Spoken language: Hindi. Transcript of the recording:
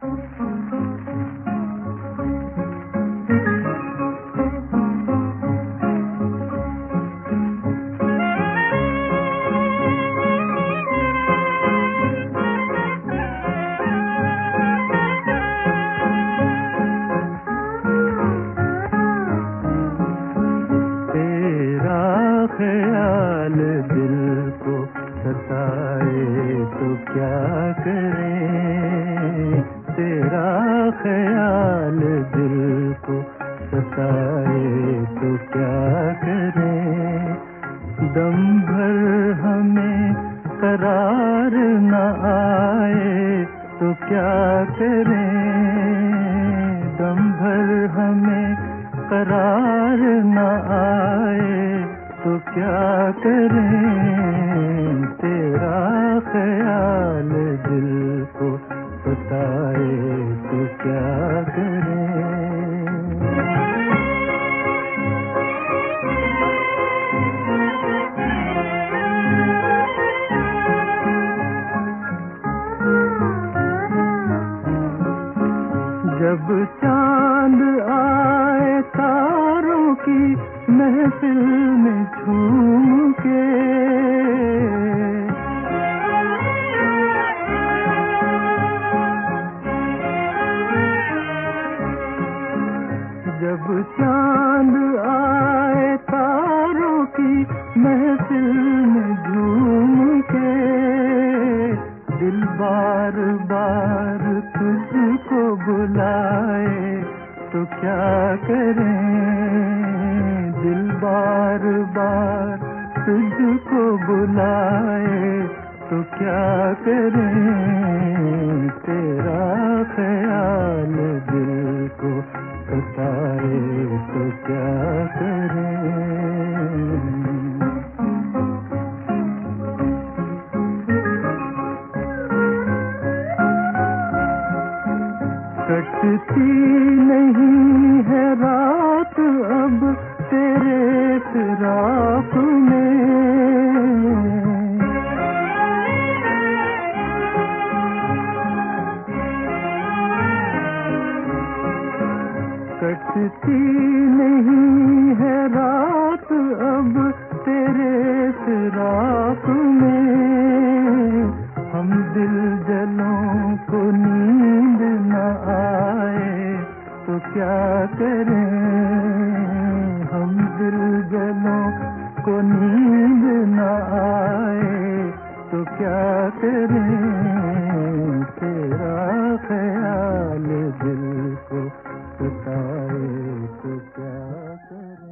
ख्याल दिल को सताए तो क्या करें, तेरा ख्याल दिल को सताए तो क्या करें। दम भर हमें करार न आए तो क्या करें, दम भर हमें करार न आए तो क्या करें। तेरा ख्याल दिल को सताए तो क्या करें। जब चांद आए तारों की महफिल में झूम के, जब चांद आए तारों की महफिल में झूम के, दिल बार बार तुझको बुलाए तो क्या करें। दिल बार बार तुझको बुलाए तो क्या करें। तेरा ख्याल दिल को सताए तो क्या करें। कटती नहीं है रात अब तेरे फिराक में, कटती नहीं है रात अब तेरे फिराक में। हम दिल जलों को नींद न आए तो क्या करें। हम दिल जलों को नींद न आए तो क्या करें। तेरा ख्याल दिल को सताए तो क्या करें।